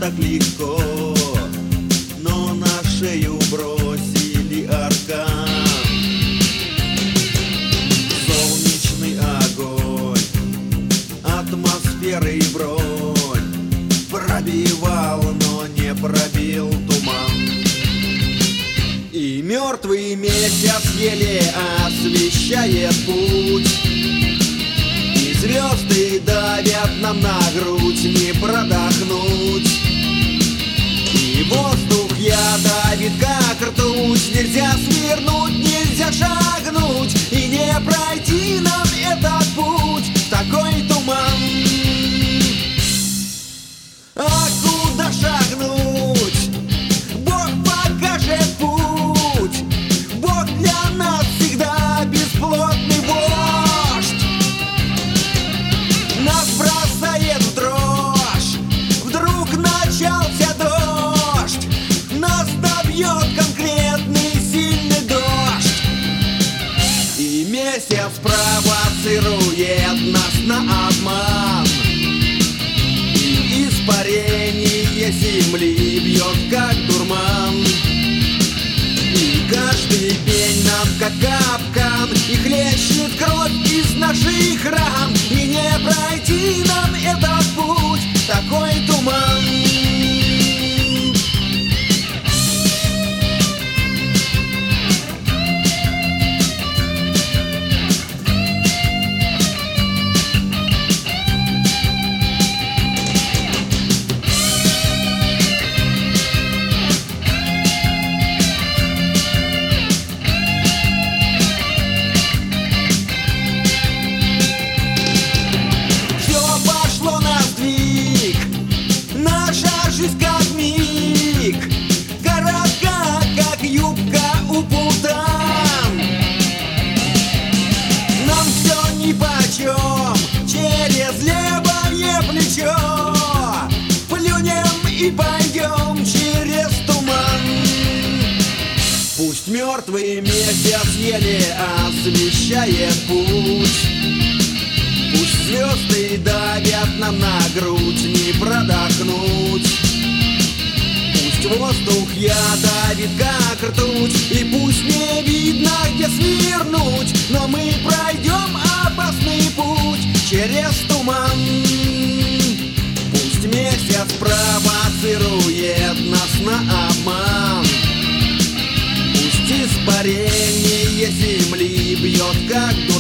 так легко, но на шею бросили аркан. Солнечный огонь, атмосферы и бронь пробивал, но не пробил туман. И мертвый месяц еле освещает путь, и звезды давят нам на грудь, не продохнуть. И воздух давит как ртуть, нельзя свернуть, нельзя шагнуть, и не пройти нам этот путь, такой туман. А куда шагнуть? Бог покажет путь. Бог для нас всегда бесплотный вождь. Нас бросает в дрожь, вдруг начался дождь. Нас добьет конкретный сильный дождь. И месяц провоцирует нас на обман. Испарение земли бьет как дурман. И каждый день нам как капкан, и хлещет кровь из наших ран. И не пройти нам этот путь, такой туман. Жизнь как миг, коротка, как юбка у путан. Нам все нипочем, через левое плечо плюнем и пойдем через туман. Пусть мертвый месяц еле освещает путь, пусть звезды давят нам на грудь, не продохнуть. Пусть воздух давит как ртуть, и пусть не видно, где свернуть, но мы пройдем опасный путь через туман. Пусть месяц провоцирует нас на обман. Пусть испарение земли бьет как дурман.